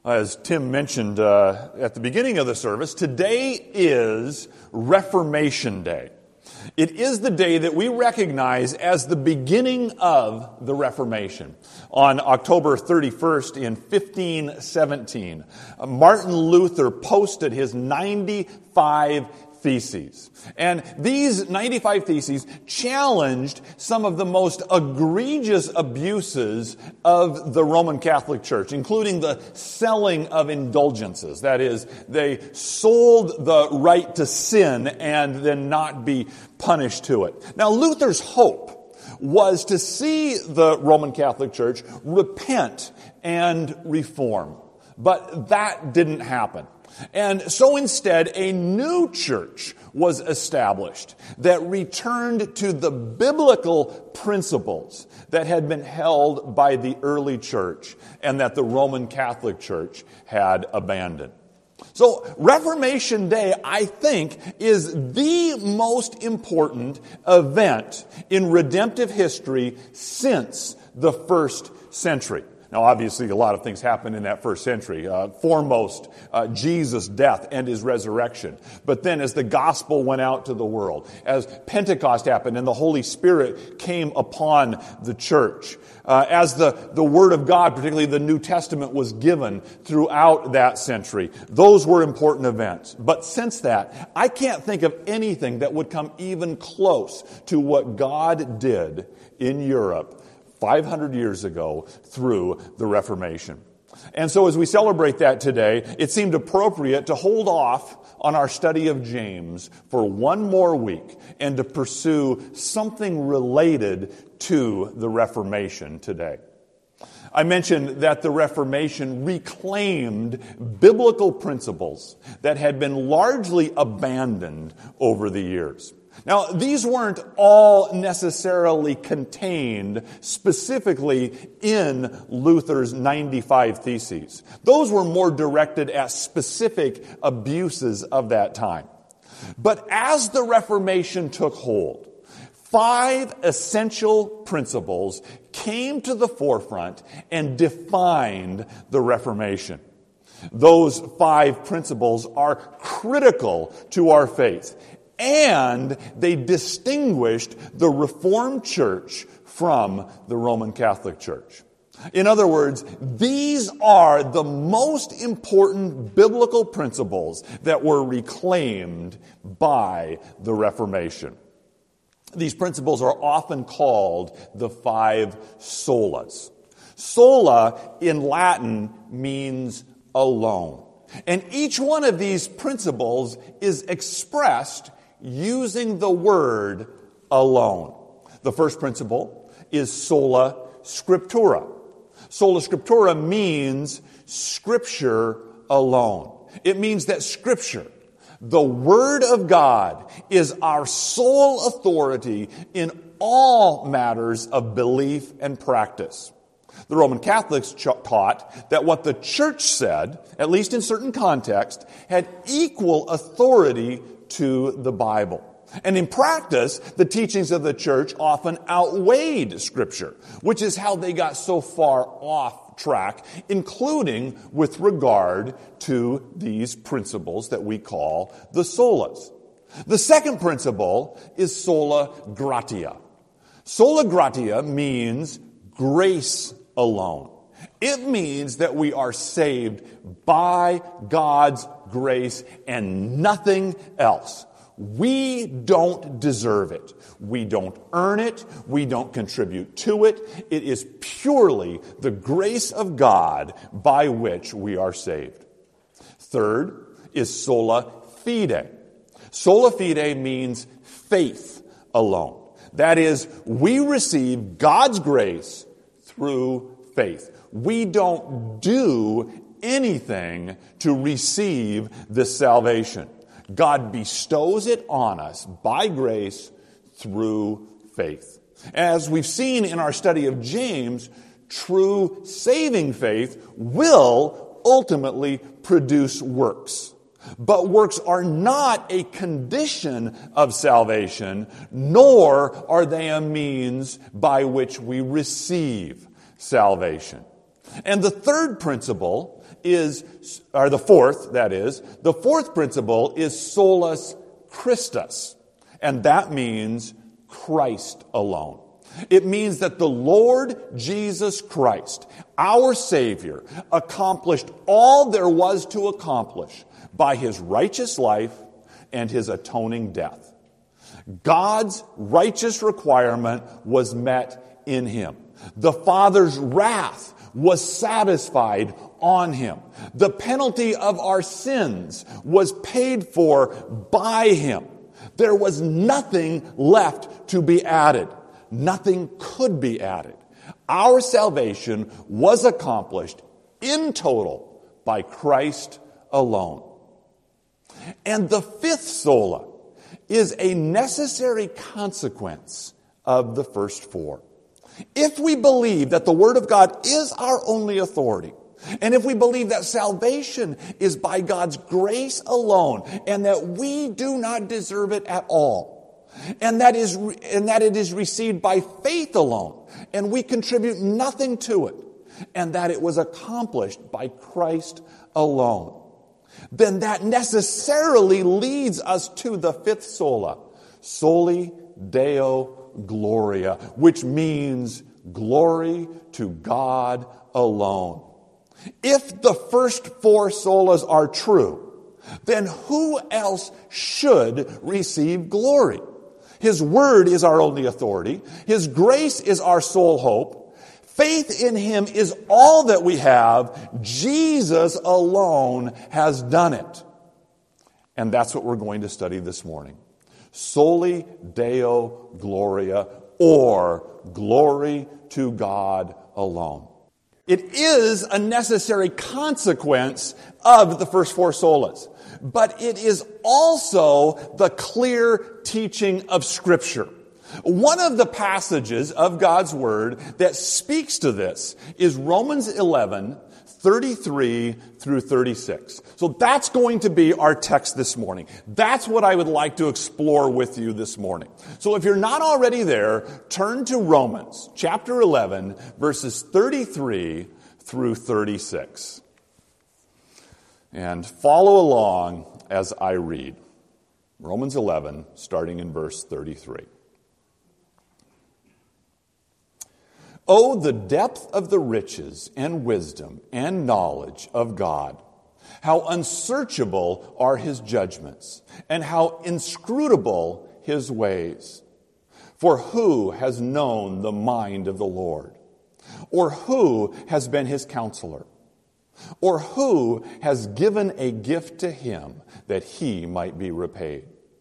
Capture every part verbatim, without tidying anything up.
As Tim mentioned uh, at the beginning of the service, today is Reformation Day. It is the day that we recognize as the beginning of the Reformation. On October thirty-first in fifteen seventeen, Martin Luther posted his ninety-five Theses. And these ninety-five Theses challenged some of the most egregious abuses of the Roman Catholic Church, including the selling of indulgences. That is, they sold the right to sin and then not be punished to it. Now, Luther's hope was to see the Roman Catholic Church repent and reform. But that didn't happen. And so instead, a new church was established that returned to the biblical principles that had been held by the early church and that the Roman Catholic Church had abandoned. So Reformation Day, I think, is the most important event in redemptive history since the first century. Now, obviously, a lot of things happened in that first century. Uh, foremost, uh, Jesus' death and his resurrection. But then as the gospel went out to the world, as Pentecost happened and the Holy Spirit came upon the church, uh, as the, the Word of God, particularly the New Testament, was given throughout that century, those were important events. But since that, I can't think of anything that would come even close to what God did in Europe five hundred years ago through the Reformation. And so as we celebrate that today, it seemed appropriate to hold off on our study of James for one more week and to pursue something related to the Reformation today. I mentioned that the Reformation reclaimed biblical principles that had been largely abandoned over the years. Now, these weren't all necessarily contained specifically in Luther's ninety-five Theses. Those were more directed at specific abuses of that time. But as the Reformation took hold, five essential principles came to the forefront and defined the Reformation. Those five principles are critical to our faith. And they distinguished the Reformed Church from the Roman Catholic Church. In other words, these are the most important biblical principles that were reclaimed by the Reformation. These principles are often called the five solas. Sola in Latin means alone. And each one of these principles is expressed using the word alone. The first principle is sola scriptura. Sola scriptura means Scripture alone. It means that Scripture, the Word of God, is our sole authority in all matters of belief and practice. The Roman Catholics taught that what the church said, at least in certain contexts, had equal authority to the Bible. And in practice, the teachings of the church often outweighed Scripture, which is how they got so far off track, including with regard to these principles that we call the solas. The second principle is sola gratia. Sola gratia means grace alone. It means that we are saved by God's grace and nothing else. We don't deserve it. We don't earn it. We don't contribute to it. It is purely the grace of God by which we are saved. Third is sola fide. Sola fide means faith alone. That is, we receive God's grace through faith. We don't do anything to receive this salvation. God bestows it on us by grace through faith. As we've seen in our study of James, true saving faith will ultimately produce works. But works are not a condition of salvation, nor are they a means by which we receive salvation. And the third principle is, or the fourth, that is, the fourth principle is solus Christus. And that means Christ alone. It means that the Lord Jesus Christ, our Savior, accomplished all there was to accomplish by his righteous life and his atoning death. God's righteous requirement was met in him. The Father's wrath was satisfied on him. The penalty of our sins was paid for by him. There was nothing left to be added. Nothing could be added. Our salvation was accomplished in total by Christ alone. And the fifth sola is a necessary consequence of the first four. If we believe that the Word of God is our only authority, and if we believe that salvation is by God's grace alone, and that we do not deserve it at all, and that is and that it is received by faith alone, and we contribute nothing to it, and that it was accomplished by Christ alone, then that necessarily leads us to the fifth sola, soli Deo Gloria, which means glory to God alone. If the first four solas are true, then who else should receive glory? His word is our only authority. His grace is our sole hope. Faith in him is all that we have. Jesus alone has done it. And that's what we're going to study this morning. Soli Deo Gloria, or glory to God alone. It is a necessary consequence of the first four solas, but it is also the clear teaching of Scripture. One of the passages of God's Word that speaks to this is Romans eleven, thirty-three through thirty-six. So that's going to be our text this morning. That's what I would like to explore with you this morning. So if you're not already there, turn to Romans chapter eleven, verses thirty-three through thirty-six. And follow along as I read. Romans eleven, starting in verse thirty-three. Oh, the depth of the riches and wisdom and knowledge of God! How unsearchable are his judgments, and how inscrutable his ways! For who has known the mind of the Lord? Or who has been his counselor? Or who has given a gift to him that he might be repaid?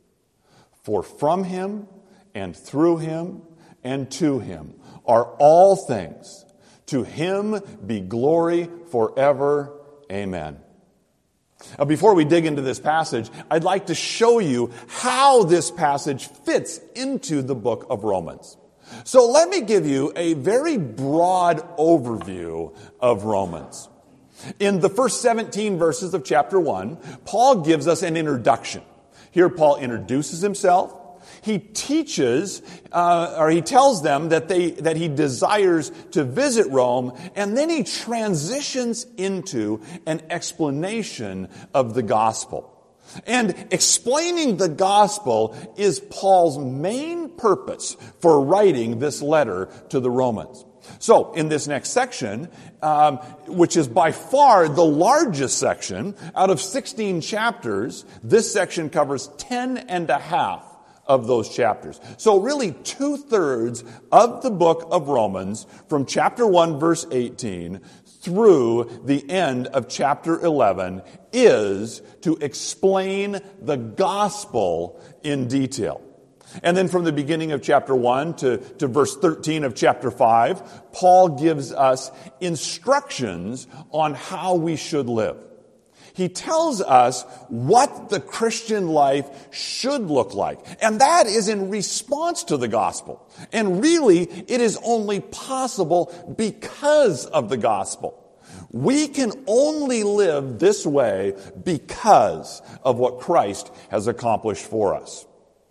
For from him and through him and to him are all things. To him be glory forever. Amen. Now, before we dig into this passage, I'd like to show you how this passage fits into the book of Romans. So let me give you a very broad overview of Romans. In the first seventeen verses of chapter one, Paul gives us an introduction. Here Paul introduces himself. He teaches, uh, or he tells them that they that he desires to visit Rome, and then he transitions into an explanation of the gospel. And explaining the gospel is Paul's main purpose for writing this letter to the Romans. So, in this next section, um, which is by far the largest section, out of sixteen chapters, this section covers ten and a half of those chapters. So really two-thirds of the book of Romans, from chapter one, verse eighteen, through the end of chapter eleven, is to explain the gospel in detail. And then from the beginning of chapter one to, to verse thirteen of chapter five, Paul gives us instructions on how we should live. He tells us what the Christian life should look like. And that is in response to the gospel. And really, it is only possible because of the gospel. We can only live this way because of what Christ has accomplished for us.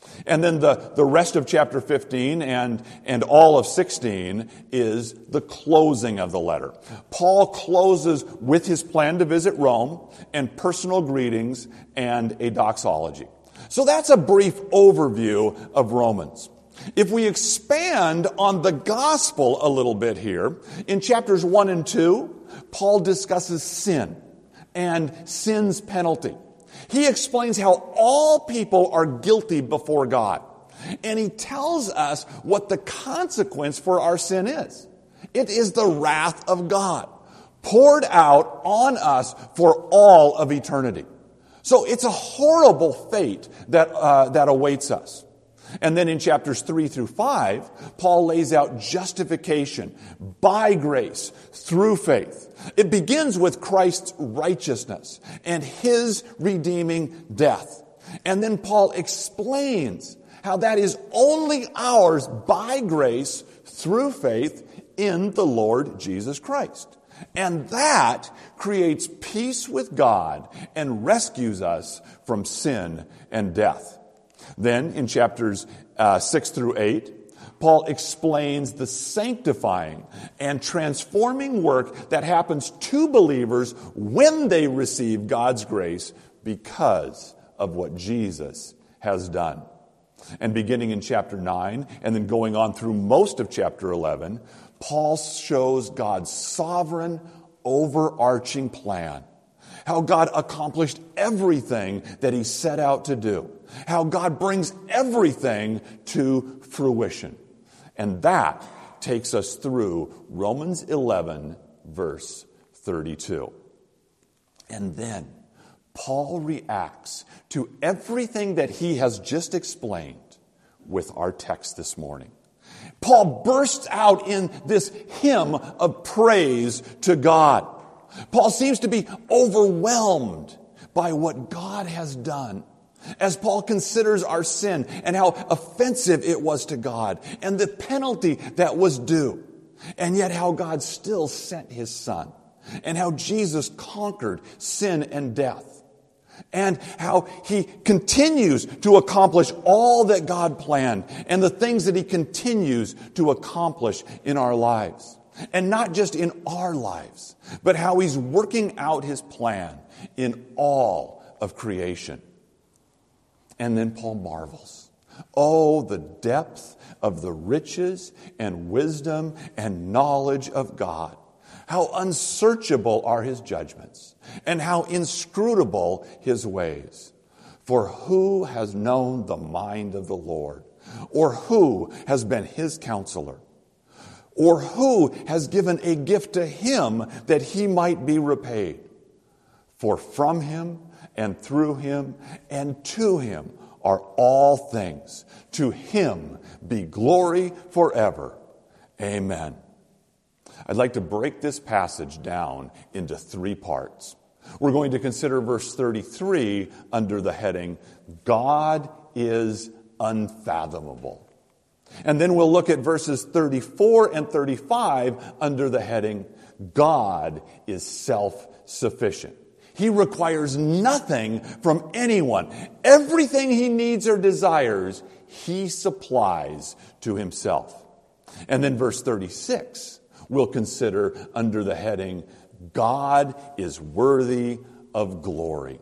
And then the, the rest of chapter fifteen and, and all of sixteen is the closing of the letter. Paul closes with his plan to visit Rome and personal greetings and a doxology. So that's a brief overview of Romans. If we expand on the gospel a little bit here, in chapters one and two, Paul discusses sin and sin's penalty. He explains how all people are guilty before God. And he tells us what the consequence for our sin is. It is the wrath of God poured out on us for all of eternity. So it's a horrible fate that, uh, that awaits us. And then in chapters three through five, Paul lays out justification by grace through faith. It begins with Christ's righteousness and his redeeming death. And then Paul explains how that is only ours by grace through faith in the Lord Jesus Christ. And that creates peace with God and rescues us from sin and death. Then, in chapters uh, six through eight, Paul explains the sanctifying and transforming work that happens to believers when they receive God's grace because of what Jesus has done. And beginning in chapter nine, and then going on through most of chapter eleven, Paul shows God's sovereign, overarching plan. How God accomplished everything that he set out to do. How God brings everything to fruition. And that takes us through Romans eleven, verse thirty-two. And then Paul reacts to everything that he has just explained with our text this morning. Paul bursts out in this hymn of praise to God. Paul seems to be overwhelmed by what God has done as Paul considers our sin and how offensive it was to God and the penalty that was due, and yet how God still sent his Son and how Jesus conquered sin and death and how he continues to accomplish all that God planned and the things that he continues to accomplish in our lives. And not just in our lives, but how he's working out his plan in all of creation. And then Paul marvels. Oh, the depth of the riches and wisdom and knowledge of God. How unsearchable are his judgments, and how inscrutable his ways. For who has known the mind of the Lord? Or who has been his counselor? Or who has given a gift to him that he might be repaid? For from him and through him and to him are all things. To him be glory forever. Amen. I'd like to break this passage down into three parts. We're going to consider verse thirty-three under the heading, God is unfathomable. And then we'll look at verses thirty-four and thirty-five under the heading, God is self-sufficient. He requires nothing from anyone. Everything he needs or desires, he supplies to himself. And then verse thirty-six, we'll consider under the heading, God is worthy of glory.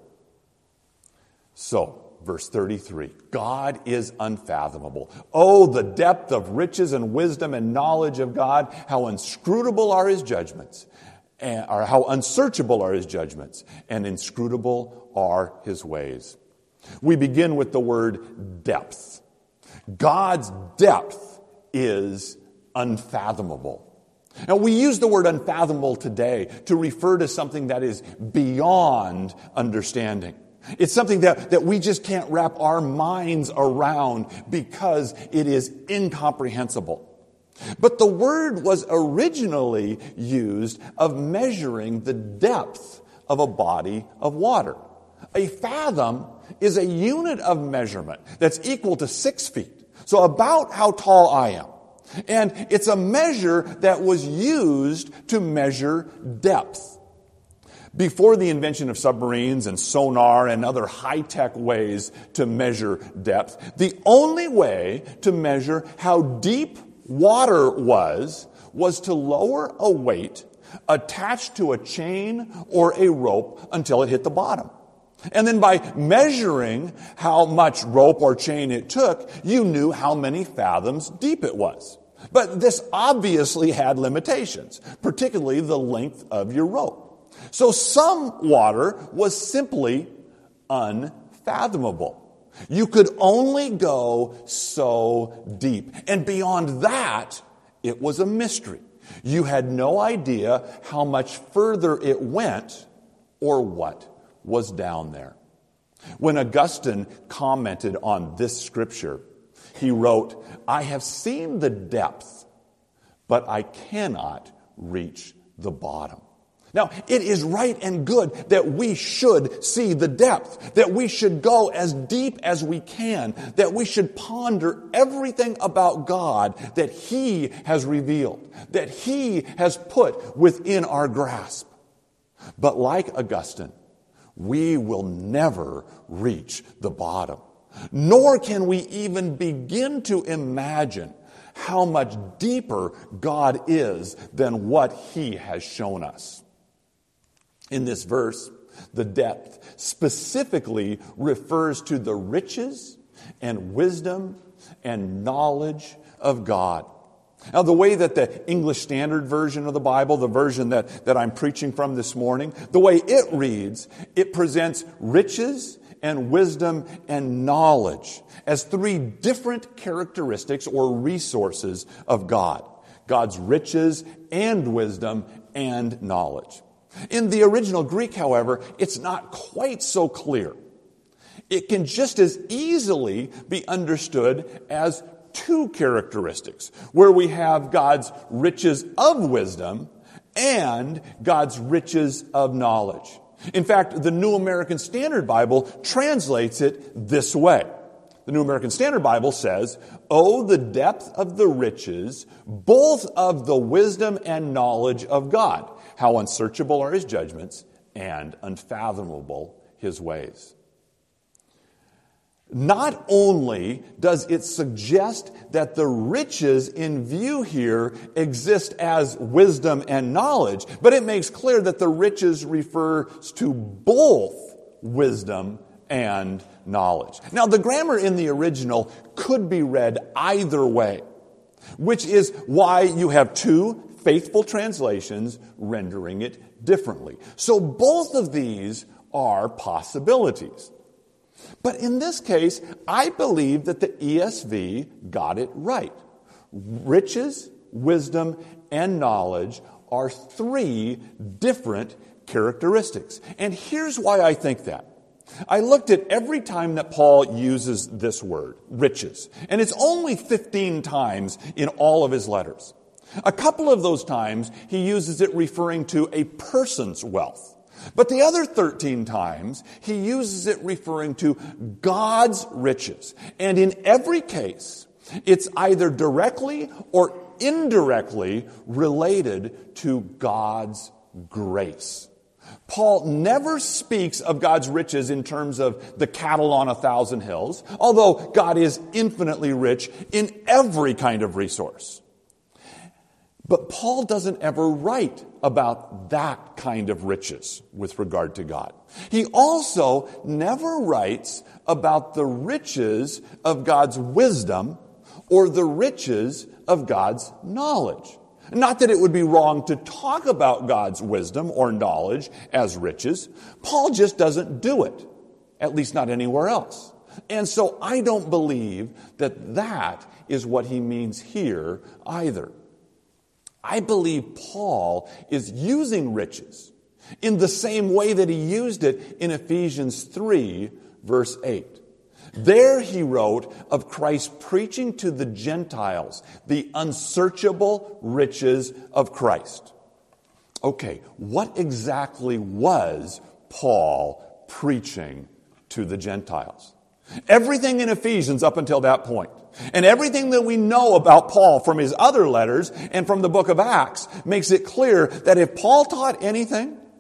So, verse thirty-three, God is unfathomable. Oh, the depth of riches and wisdom and knowledge of God. How inscrutable are his judgments, and, or how unsearchable are his judgments, and inscrutable are his ways. We begin with the word depth. God's depth is unfathomable. Now, we use the word unfathomable today to refer to something that is beyond understanding. It's something that, that we just can't wrap our minds around because it is incomprehensible. But the word was originally used of measuring the depth of a body of water. A fathom is a unit of measurement that's equal to six feet. So about how tall I am. And it's a measure that was used to measure depth. Before the invention of submarines and sonar and other high-tech ways to measure depth, the only way to measure how deep water was was to lower a weight attached to a chain or a rope until it hit the bottom. And then by measuring how much rope or chain it took, you knew how many fathoms deep it was. But this obviously had limitations, particularly the length of your rope. So some water was simply unfathomable. You could only go so deep. And beyond that, it was a mystery. You had no idea how much further it went or what was down there. When Augustine commented on this scripture, he wrote, "I have seen the depth, but I cannot reach the bottom." Now, it is right and good that we should see the depth, that we should go as deep as we can, that we should ponder everything about God that He has revealed, that He has put within our grasp. But like Augustine, we will never reach the bottom, nor can we even begin to imagine how much deeper God is than what He has shown us. In this verse, the depth specifically refers to the riches and wisdom and knowledge of God. Now, the way that the English Standard Version of the Bible, the version that, that I'm preaching from this morning, the way it reads, it presents riches and wisdom and knowledge as three different characteristics or resources of God. God's riches and wisdom and knowledge. In the original Greek, however, it's not quite so clear. It can just as easily be understood as two characteristics, where we have God's riches of wisdom and God's riches of knowledge. In fact, the New American Standard Bible translates it this way. The New American Standard Bible says, "Oh, the depth of the riches, both of the wisdom and knowledge of God. How unsearchable are His judgments and unfathomable His ways." Not only does it suggest that the riches in view here exist as wisdom and knowledge, but it makes clear that the riches refers to both wisdom and knowledge. Now, the grammar in the original could be read either way, which is why you have two faithful translations rendering it differently. So both of these are possibilities. But in this case, I believe that the E S V got it right. Riches, wisdom, and knowledge are three different characteristics. And here's why I think that. I looked at every time that Paul uses this word, riches, and it's only fifteen times in all of his letters. A couple of those times, he uses it referring to a person's wealth. But the other thirteen times, he uses it referring to God's riches. And in every case, it's either directly or indirectly related to God's grace. Paul never speaks of God's riches in terms of the cattle on a thousand hills, although God is infinitely rich in every kind of resource. But Paul doesn't ever write about that kind of riches with regard to God. He also never writes about the riches of God's wisdom or the riches of God's knowledge. Not that it would be wrong to talk about God's wisdom or knowledge as riches. Paul just doesn't do it, at least not anywhere else. And so I don't believe that that is what he means here either. I believe Paul is using riches in the same way that he used it in Ephesians three, verse eight. There he wrote of Christ preaching to the Gentiles the unsearchable riches of Christ. Okay, what exactly was Paul preaching to the Gentiles? Everything in Ephesians up until that point, and everything that we know about Paul from his other letters and from the book of Acts makes it clear that if Paul taught anything,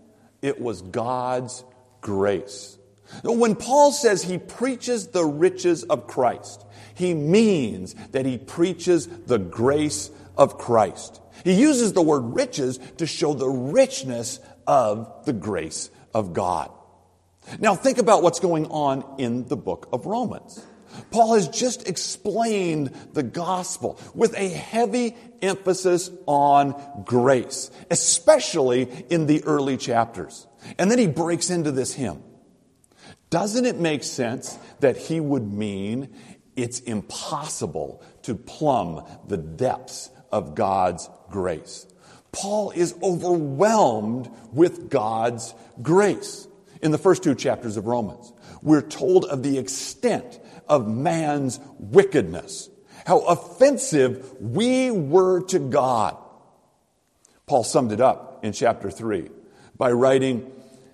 It was God's grace. When Paul says he preaches the riches of Christ, he means that he preaches the grace of Christ. He uses the word riches to show the richness of the grace of God. Now think about what's going on in the book of Romans. Paul has just explained the gospel with a heavy emphasis on grace, especially in the early chapters. And then he breaks into this hymn. Doesn't it make sense that he would mean it's impossible to plumb the depths of God's grace? Paul is overwhelmed with God's grace. In the first two chapters of Romans, we're told of the extent of man's wickedness, how offensive we were to God. Paul summed it up in chapter three by writing,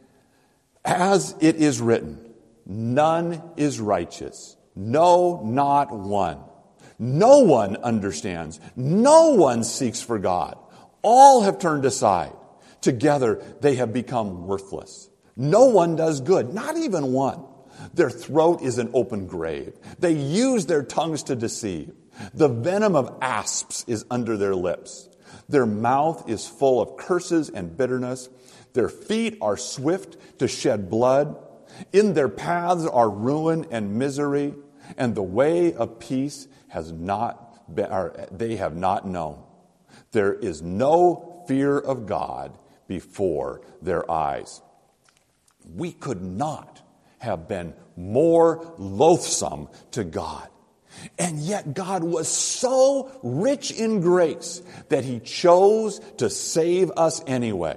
"As it is written, none is righteous, no, not one. No one understands, no one seeks for God. All have turned aside. Together they have become worthless. No one does good, not even one. Their throat is an open grave. They use their tongues to deceive. The venom of asps is under their lips. Their mouth is full of curses and bitterness. Their feet are swift to shed blood. In their paths are ruin and misery, and the way of peace has not been, or they have not known. There is no fear of God before their eyes." We could not have been more loathsome to God. And yet God was so rich in grace that he chose to save us anyway.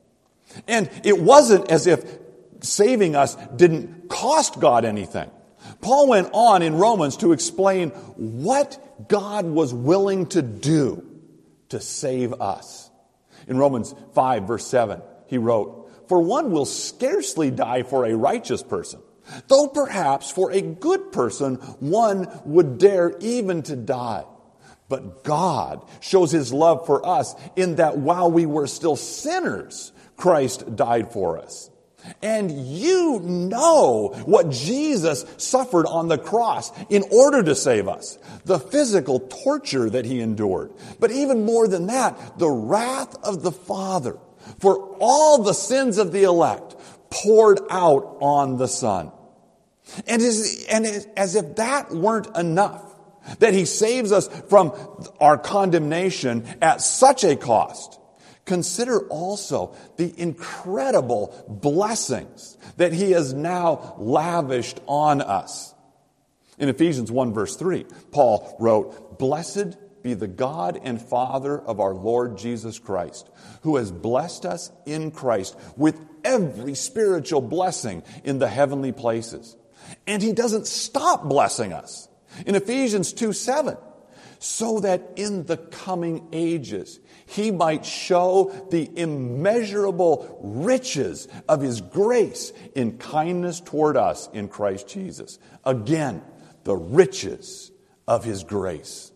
And it wasn't as if saving us didn't cost God anything. Paul went on in Romans to explain what God was willing to do to save us. In Romans five, verse seven, he wrote, "For one will scarcely die for a righteous person, though perhaps for a good person one would dare even to die. But God shows his love for us in that while we were still sinners, Christ died for us." And you know what Jesus suffered on the cross in order to save us. The physical torture that he endured. But even more than that, the wrath of the Father for all the sins of the elect poured out on the Son. And as, and as if that weren't enough, that he saves us from our condemnation at such a cost, consider also the incredible blessings that he has now lavished on us. In Ephesians one verse three, Paul wrote, "Blessed be the God and Father of our Lord Jesus Christ, who has blessed us in Christ with every spiritual blessing in the heavenly places." And he doesn't stop blessing us. In Ephesians two seven, "So that in the coming ages he might show the immeasurable riches of his grace in kindness toward us in Christ Jesus." Again, the riches of his grace.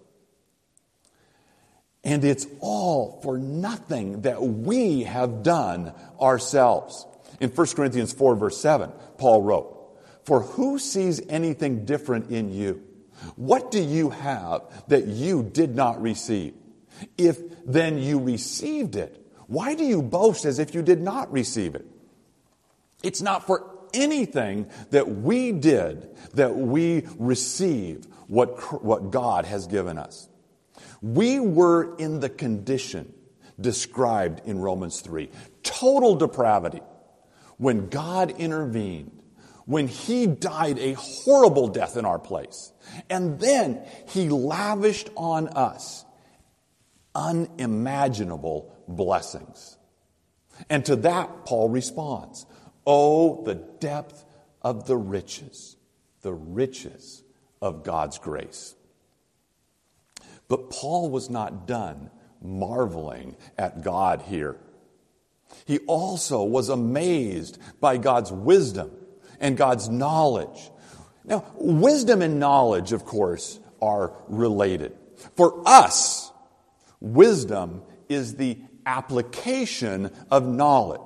And it's all for nothing that we have done ourselves. In First Corinthians four verse seven, Paul wrote, "For who sees anything different in you? What do you have that you did not receive? If then you received it, why do you boast as if you did not receive it?" It's not for anything that we did that we receive what, what God has given us. We were in the condition described in Romans three, total depravity, when God intervened, when he died a horrible death in our place, and then he lavished on us unimaginable blessings. And to that, Paul responds, "Oh, the depth of the riches, the riches of God's grace." But Paul was not done marveling at God here. He also was amazed by God's wisdom and God's knowledge. Now, wisdom and knowledge, of course, are related. For us, wisdom is the application of knowledge.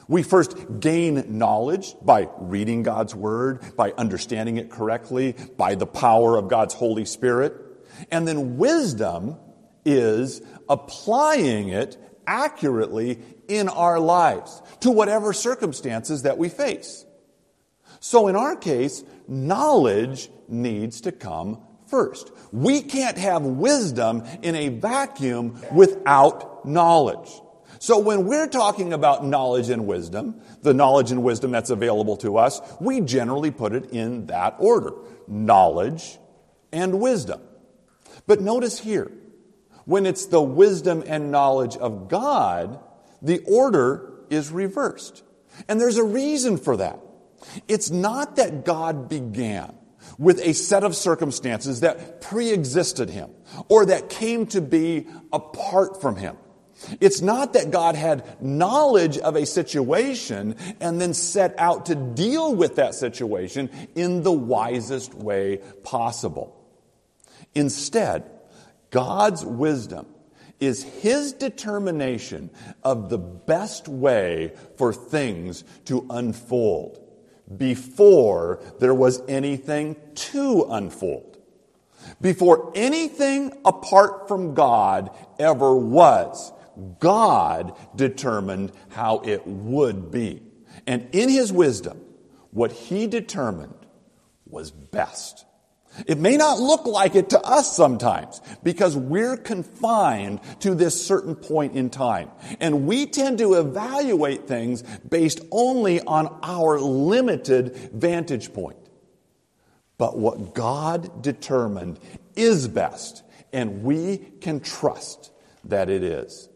We first gain knowledge by reading God's Word, by understanding it correctly, by the power of God's Holy Spirit. And then wisdom is applying it accurately in our lives to whatever circumstances that we face. So in our case, knowledge needs to come first. We can't have wisdom in a vacuum without knowledge. So when we're talking about knowledge and wisdom, the knowledge and wisdom that's available to us, we generally put it in that order. Knowledge and wisdom. But notice here, when it's the wisdom and knowledge of God, the order is reversed. And there's a reason for that. It's not that God began with a set of circumstances that pre-existed him or that came to be apart from him. It's not that God had knowledge of a situation and then set out to deal with that situation in the wisest way possible. Instead, God's wisdom is his determination of the best way for things to unfold before there was anything to unfold. Before anything apart from God ever was, God determined how it would be. And in his wisdom, what he determined was best. It may not look like it to us sometimes because we're confined to this certain point in time. And we tend to evaluate things based only on our limited vantage point. But what God determined is best, and we can trust that it is.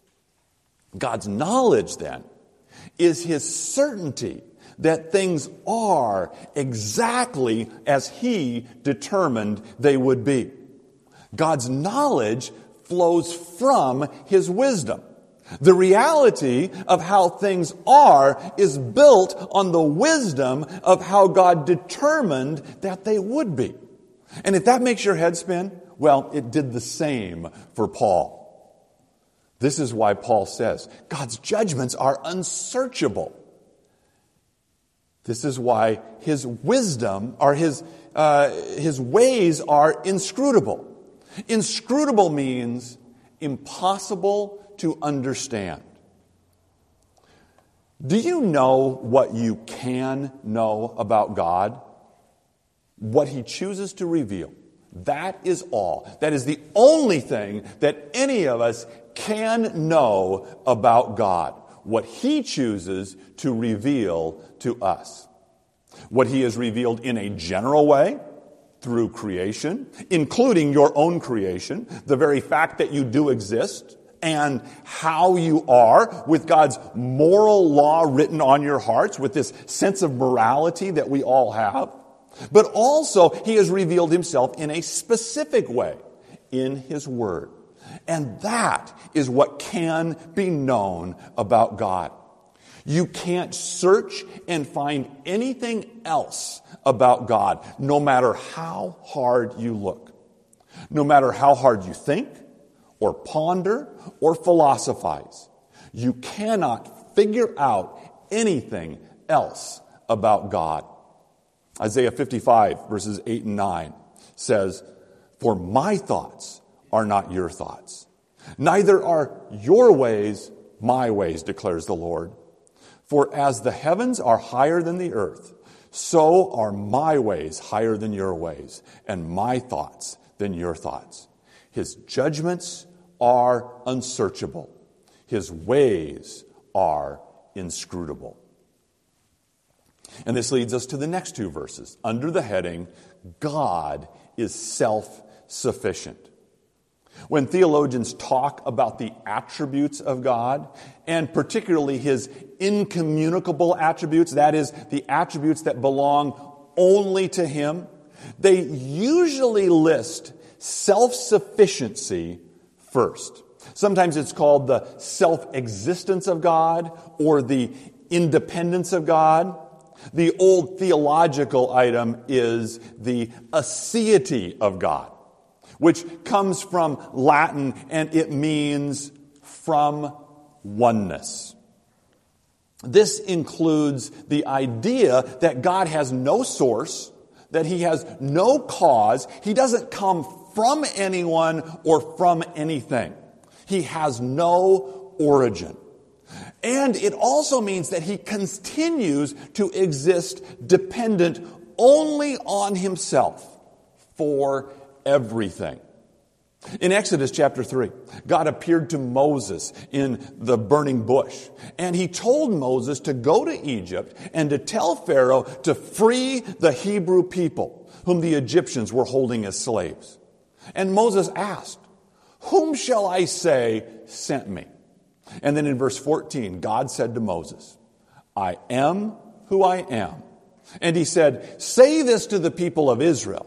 God's knowledge, then, is his certainty that things are exactly as he determined they would be. God's knowledge flows from his wisdom. The reality of how things are is built on the wisdom of how God determined that they would be. And if that makes your head spin, well, it did the same for Paul. This is why Paul says, God's judgments are unsearchable. This is why his wisdom, or his, uh, his ways are inscrutable. Inscrutable means impossible to understand. Do you know what you can know about God? What he chooses to reveal. That is all. That is the only thing that any of us can know about God. What he chooses to reveal to us. What he has revealed in a general way, through creation, including your own creation, the very fact that you do exist, and how you are, with God's moral law written on your hearts, with this sense of morality that we all have. But also, he has revealed himself in a specific way, in his word. And that is what can be known about God. You can't search and find anything else about God, no matter how hard you look. No matter how hard you think, or ponder, or philosophize. You cannot figure out anything else about God. Isaiah fifty-five, verses eight and nine says, "For my thoughts are not your thoughts. Neither are your ways my ways, declares the Lord. For as the heavens are higher than the earth, so are my ways higher than your ways, and my thoughts than your thoughts. His judgments are unsearchable. His ways are inscrutable." And this leads us to the next two verses, under the heading, God is self-sufficient. When theologians talk about the attributes of God, and particularly his incommunicable attributes, that is, the attributes that belong only to him, they usually list self-sufficiency first. Sometimes it's called the self-existence of God or the independence of God. The old theological item is the aseity of God, which comes from Latin and it means from oneness. This includes the idea that God has no source, that he has no cause. He doesn't come from anyone or from anything. He has no origin. And it also means that he continues to exist dependent only on himself for everything. In Exodus chapter three, God appeared to Moses in the burning bush, and he told Moses to go to Egypt and to tell Pharaoh to free the Hebrew people whom the Egyptians were holding as slaves. And Moses asked, "Whom shall I say sent me?" And then in verse fourteen, God said to Moses, "I am who I am." And he said, "Say this to the people of Israel,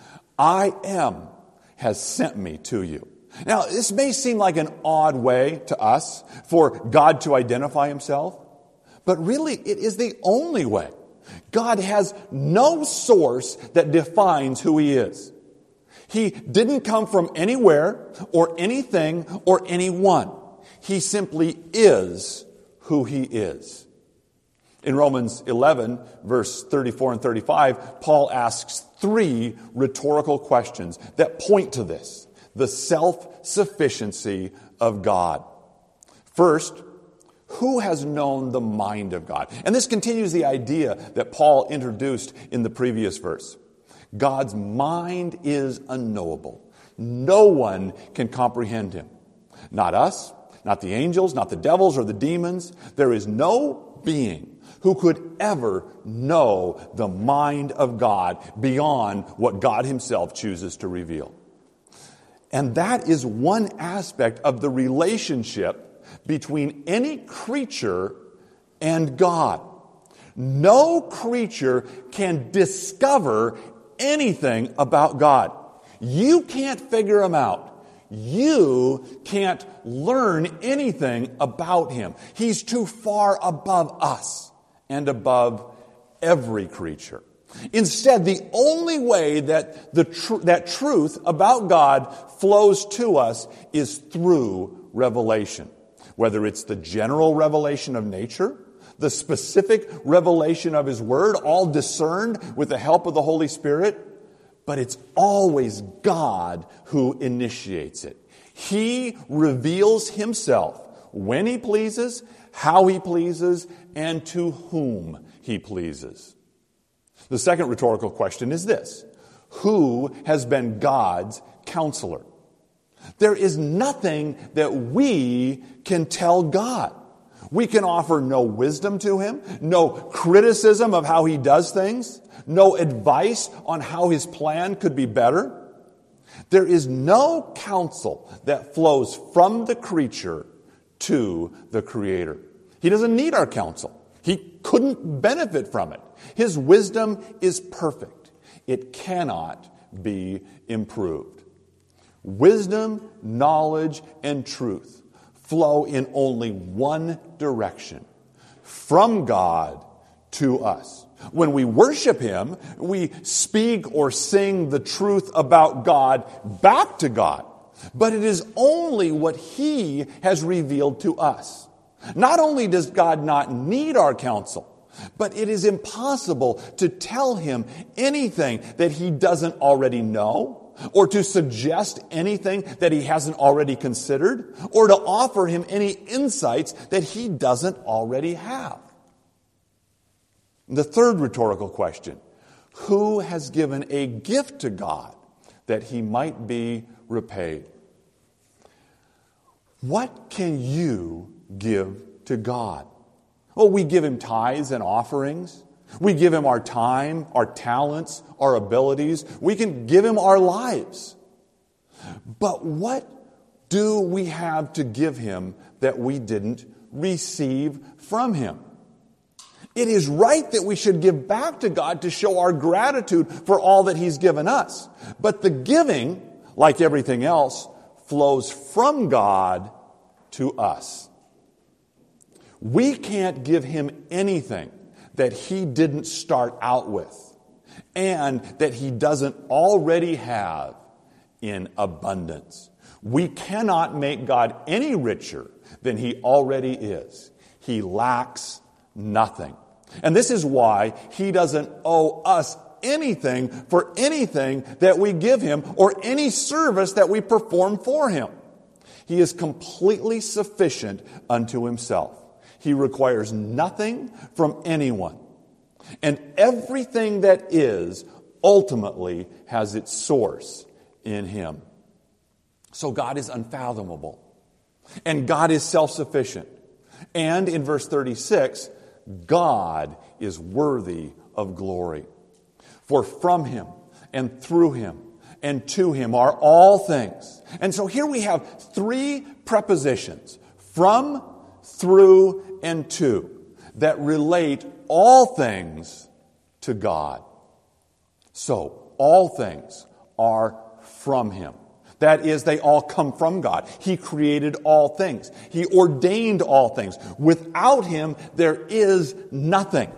I am has sent me to you." Now, this may seem like an odd way to us for God to identify himself, but really it is the only way. God has no source that defines who he is. He didn't come from anywhere or anything or anyone. He simply is who he is. In Romans eleven, verse thirty-four and thirty-five, Paul asks three rhetorical questions that point to this, the self-sufficiency of God. First, who has known the mind of God? And this continues the idea that Paul introduced in the previous verse. God's mind is unknowable. No one can comprehend him. Not us, not the angels, not the devils or the demons. There is no being who could ever know the mind of God beyond what God himself chooses to reveal. And that is one aspect of the relationship between any creature and God. No creature can discover anything about God. You can't figure him out. You can't learn anything about him. He's too far above us and above every creature. Instead, the only way that the tr- that truth about God flows to us is through revelation. Whether it's the general revelation of nature, the specific revelation of his word, all discerned with the help of the Holy Spirit, but it's always God who initiates it. He reveals himself when he pleases, how he pleases, and to whom he pleases. The second rhetorical question is this: who has been God's counselor? There is nothing that we can tell God. We can offer no wisdom to him, no criticism of how he does things, no advice on how his plan could be better. There is no counsel that flows from the creature to the Creator. He doesn't need our counsel. He couldn't benefit from it. His wisdom is perfect. It cannot be improved. Wisdom, knowledge, and truth flow in only one direction, from God to us. When we worship him, we speak or sing the truth about God back to God. But it is only what he has revealed to us. Not only does God not need our counsel, but it is impossible to tell him anything that he doesn't already know, or to suggest anything that he hasn't already considered, or to offer him any insights that he doesn't already have. The third rhetorical question: who has given a gift to God that he might be repaid? What can you give to God? Well, we give him tithes and offerings. We give him our time, our talents, our abilities. We can give him our lives. But what do we have to give him that we didn't receive from him? It is right that we should give back to God to show our gratitude for all that he's given us. But the giving, like everything else, flows from God to us. We can't give him anything that he didn't start out with and that he doesn't already have in abundance. We cannot make God any richer than he already is. He lacks nothing. And this is why he doesn't owe us anything for anything that we give him or any service that we perform for him. He is completely sufficient unto himself. He requires nothing from anyone. And everything that is ultimately has its source in him. So God is unfathomable. And God is self-sufficient. And in verse thirty-six, God is worthy of glory. For from him and through him and to him are all things. And so here we have three prepositions, from, through, and to, that relate all things to God. So, all things are from him. That is, they all come from God. He created all things. He ordained all things. Without him, there is nothing.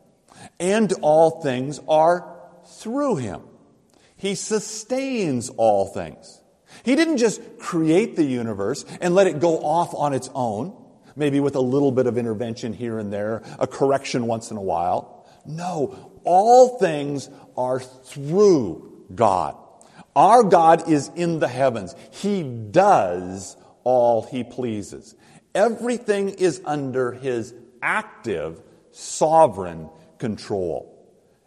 And all things are through him. He sustains all things. He didn't just create the universe and let it go off on its own, maybe with a little bit of intervention here and there, a correction once in a while. No, all things are through God. Our God is in the heavens. He does all he pleases. Everything is under his active, sovereign control.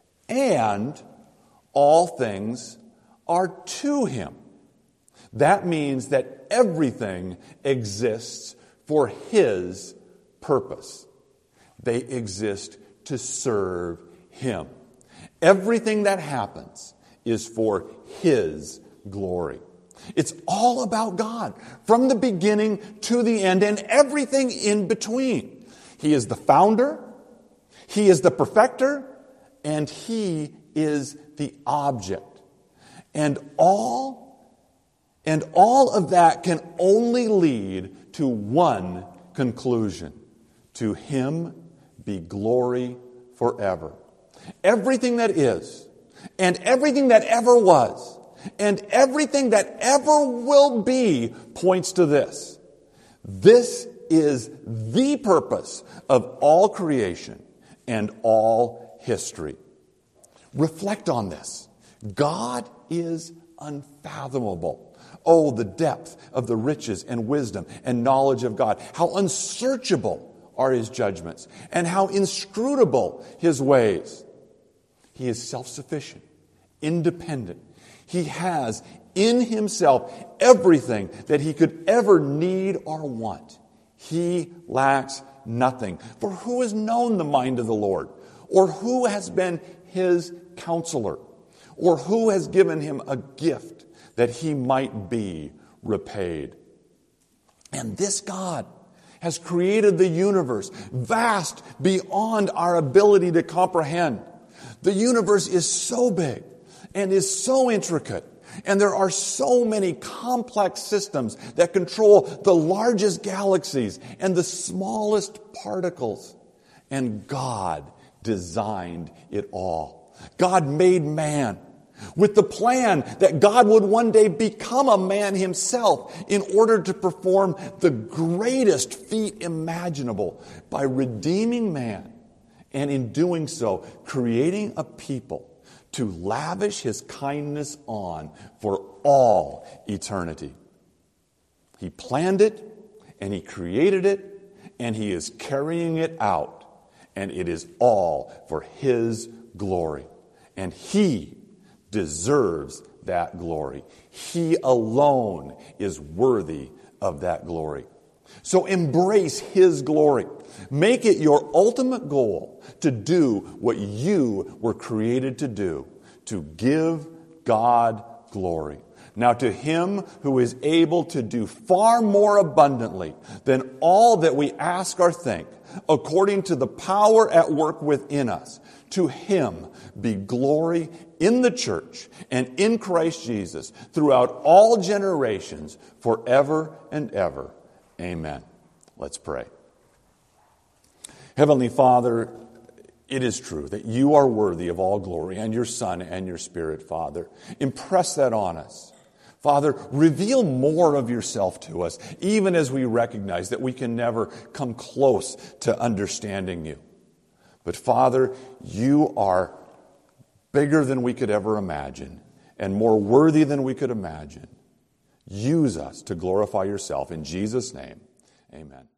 And all things are to him. That means that everything exists for his purpose. They exist to serve him. Everything that happens is for his glory. It's all about God, from the beginning to the end, and everything in between. He is the founder, he is the perfecter, and he is the object. And all, and all of that can only lead to one conclusion. To him be glory forever. Everything that is, and everything that ever was, and everything that ever will be points to this. This is the purpose of all creation and all history. Reflect on this. God is unfathomable. Oh, the depth of the riches and wisdom and knowledge of God. How unsearchable are his judgments, and how inscrutable his ways. He is self-sufficient, independent. He has in himself everything that he could ever need or want. He lacks nothing. For who has known the mind of the Lord? Or who has been his counselor? Or who has given him a gift that he might be repaid? And this God has created the universe, vast beyond our ability to comprehend. The universe is so big and is so intricate, and there are so many complex systems that control the largest galaxies and the smallest particles. And God designed it all. God made man with the plan that God would one day become a man himself in order to perform the greatest feat imaginable by redeeming man, and in doing so, creating a people to lavish his kindness on for all eternity. He planned it, and he created it, and he is carrying it out, and it is all for his glory. And he deserves that glory. He alone is worthy of that glory. So embrace his glory. Make it your ultimate goal to do what you were created to do, to give God glory. Now to him who is able to do far more abundantly than all that we ask or think, according to the power at work within us, to him be glory in the church and in Christ Jesus throughout all generations, forever and ever. Amen. Let's pray. Heavenly Father, it is true that you are worthy of all glory, and your Son and your Spirit, Father. Impress that on us. Father, reveal more of yourself to us, even as we recognize that we can never come close to understanding you. But Father, you are bigger than we could ever imagine and more worthy than we could imagine. Use us to glorify yourself. In Jesus' name, amen.